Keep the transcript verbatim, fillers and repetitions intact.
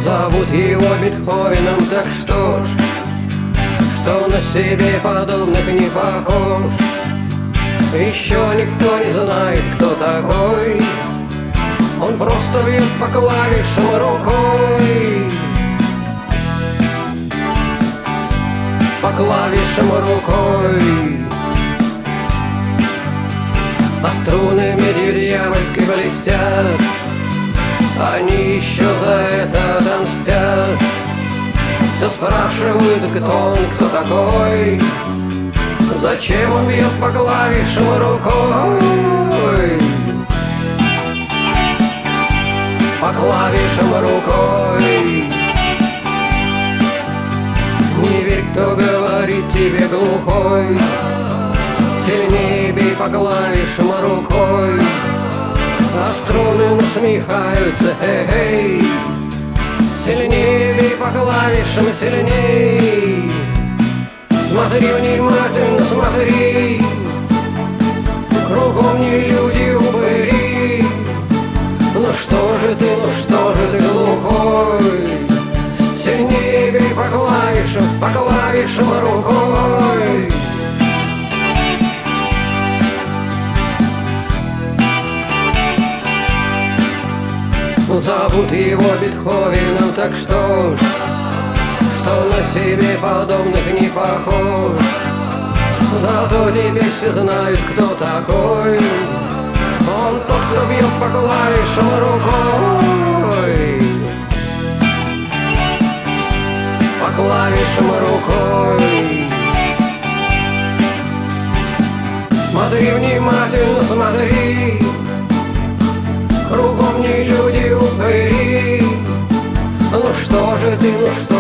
Зовут его Бетховеном, так что ж, что на себе подобных не похож. Еще никто не знает, кто такой. Он просто бьет по клавишам рукой, по клавишам рукой. А струны медью дьявольской блестят, они еще за это отомстят. Все спрашивают, кто он, кто такой, зачем он бьет по клавишам рукой, по клавишам рукой. Не верь, кто говорит тебе глухой, сильнее бей по клавишам рукой. А струны насмехаются, эй-эй, сильнее бей по клавишам, сильней. Смотри внимательно, смотри, кругом не люди, упыри. Ну что же ты, ну что же ты глухой, сильнее бей по клавишам, по клавишам рукой. Зовут его Бетховеном, так что ж, что на себе подобных не похож. Зато теперь все знают, кто такой. Он тот, кто бьет по клавишам рукой, по клавишам рукой. Смотри внимательно, смотри, кругом не люди, упыри. Ну что же ты, ну что